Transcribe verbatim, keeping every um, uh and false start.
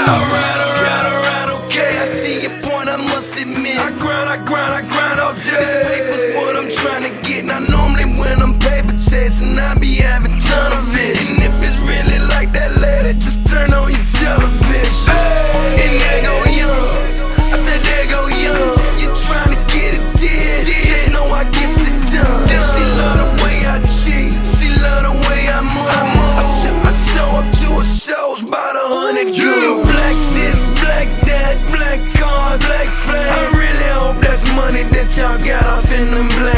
I ride, I ride, I ride, okay. I see your point, I must admit. I grind, I grind, I grind all day. This paper's what I'm trying to get. Now normally when I'm paper chasing, I be having ton of it. And if it's really like that, lady, just turn on your television. And there go young. I said there go young. You trying to get it did. Just know I gets it done. She love the way I cheat. She love the way I move. I show, I show up to her shows by the hundred. You black this, black that, black card, black flag. I really hope that's money that y'all got off in them black.